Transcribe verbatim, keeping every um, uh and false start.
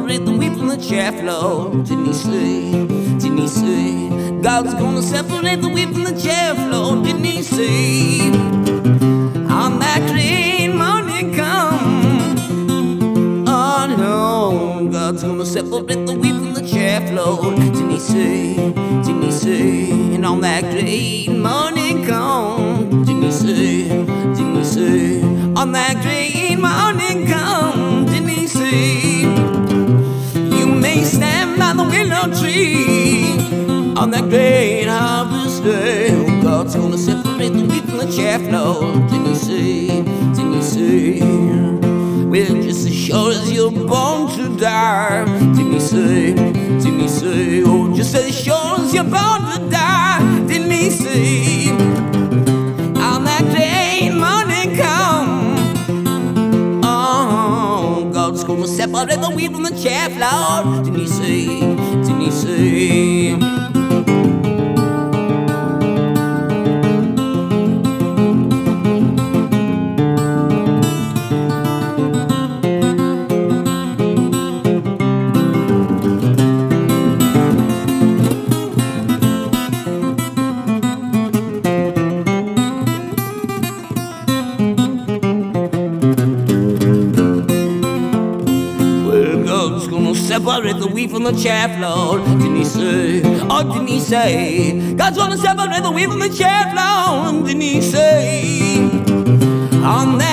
separate the wheat from the chaff, Lord. Didn't he say? Didn't he say? God's gonna separate the wheat from the chaff, Lord. Didn't he say? On that great morning come. Oh no, God's gonna separate the wheat from the chaff, Lord. Didn't he say? Didn't he say? And on that great morning come. Didn't he say? Didn't he say? On that great morning come. Didn't he say? You may stand by the willow tree on that great harvest day. Oh, God's gonna separate the wheat from the chaff, Lord. Didn't he say? Didn't he say? Well, just as sure as you're born to die. Didn't he say? Didn't he say? Oh, just as sure as you're born to die. Didn't he say? On that day morning come. Oh, God's gonna separate the wheat from the chaff, Lord. Didn't he say? Didn't he say? Separate the wheat from the chaff, Lord. Didn't he say? Oh, didn't he say? God's gonna separate the wheat from the chaff, Lord. Didn't he say? On that